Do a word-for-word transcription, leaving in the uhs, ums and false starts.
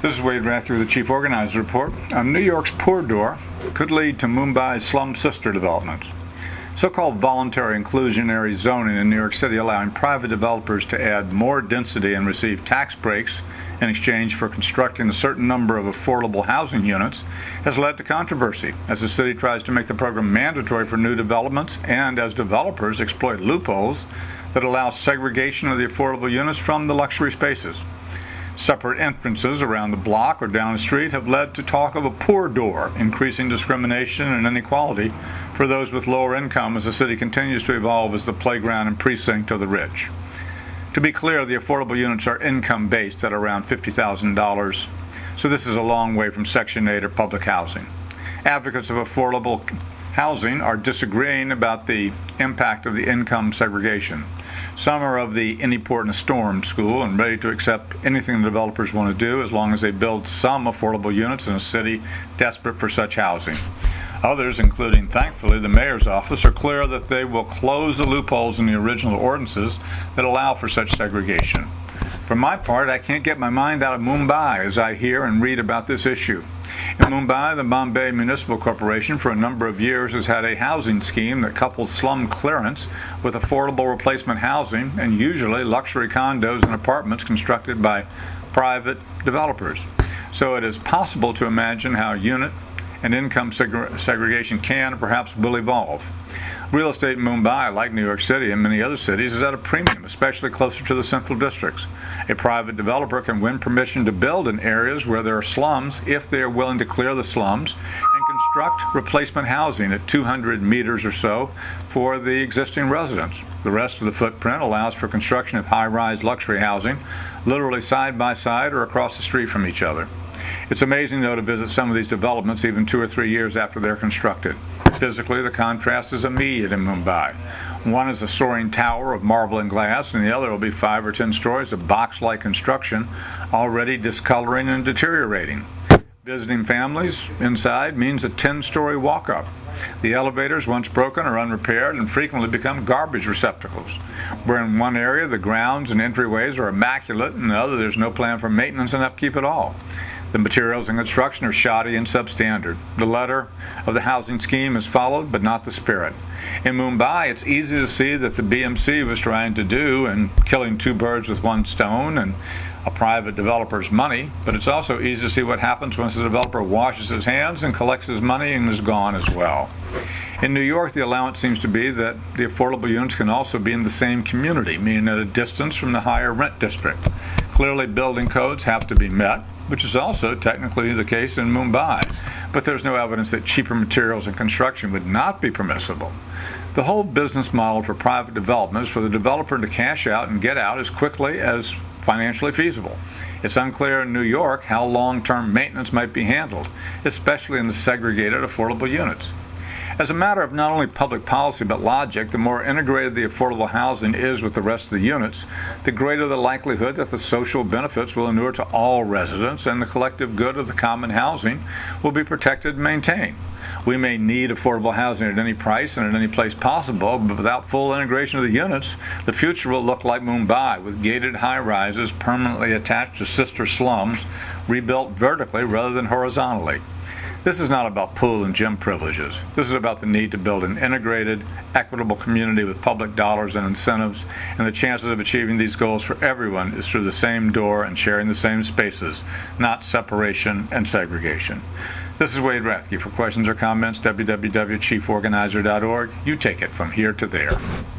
This is Wade Rathke with the Chief Organizer Report. On New York's Poor Door could lead to Mumbai's slum sister developments. So-called voluntary inclusionary zoning in New York City, allowing private developers to add more density and receive tax breaks in exchange for constructing a certain number of affordable housing units, has led to controversy as the city tries to make the program mandatory for new developments and as developers exploit loopholes that allow segregation of the affordable units from the luxury spaces. Separate entrances around the block or down the street have led to talk of a poor door, increasing discrimination and inequality for those with lower income as the city continues to evolve as the playground and precinct of the rich. To be clear, the affordable units are income-based at around fifty thousand dollars, so this is a long way from Section eight or public housing. Advocates of affordable housing are disagreeing about the impact of the income segregation. Some are of the any port in a storm school and ready to accept anything the developers want to do as long as they build some affordable units in a city desperate for such housing. Others, including, thankfully, the mayor's office, are clear that they will close the loopholes in the original ordinances that allow for such segregation. For my part, I can't get my mind out of Mumbai as I hear and read about this issue. In Mumbai, the Bombay Municipal Corporation for a number of years has had a housing scheme that couples slum clearance with affordable replacement housing and usually luxury condos and apartments constructed by private developers. So it is possible to imagine how unit and income segre- segregation can and perhaps will evolve. Real estate in Mumbai, like New York City and many other cities, is at a premium, especially closer to the central districts. A private developer can win permission to build in areas where there are slums if they are willing to clear the slums and construct replacement housing at two hundred meters or so for the existing residents. The rest of the footprint allows for construction of high-rise luxury housing, literally side by side or across the street from each other. It's amazing, though, to visit some of these developments even two or three years after they're constructed. Physically, the contrast is immediate in Mumbai. One is a soaring tower of marble and glass, and the other will be five or ten stories of box-like construction, already discoloring and deteriorating. Visiting families inside means a ten-story walk-up. The elevators, once broken, are unrepaired and frequently become garbage receptacles. Where in one area the grounds and entryways are immaculate, and in the other there's no plan for maintenance and upkeep at all. The materials and construction are shoddy and substandard. The letter of the housing scheme is followed, but not the spirit. In Mumbai, it's easy to see that the B M C was trying to do and killing two birds with one stone and a private developer's money, but it's also easy to see what happens once the developer washes his hands and collects his money and is gone as well. In New York, the allowance seems to be that the affordable units can also be in the same community, meaning at a distance from the higher rent district. Clearly, building codes have to be met, which is also technically the case in Mumbai, but there's no evidence that cheaper materials and construction would not be permissible. The whole business model for private development is for the developer to cash out and get out as quickly as financially feasible. It's unclear in New York how long-term maintenance might be handled, especially in the segregated affordable units. As a matter of not only public policy but logic, the more integrated the affordable housing is with the rest of the units, the greater the likelihood that the social benefits will inure to all residents and the collective good of the common housing will be protected and maintained. We may need affordable housing at any price and at any place possible, but without full integration of the units, the future will look like Mumbai, with gated high-rises permanently attached to sister slums, rebuilt vertically rather than horizontally. This is not about pool and gym privileges. This is about the need to build an integrated, equitable community with public dollars and incentives, and the chances of achieving these goals for everyone is through the same door and sharing the same spaces, not separation and segregation. This is Wade Rathke. For questions or comments, w w w dot chief organizer dot org. You take it from here to there.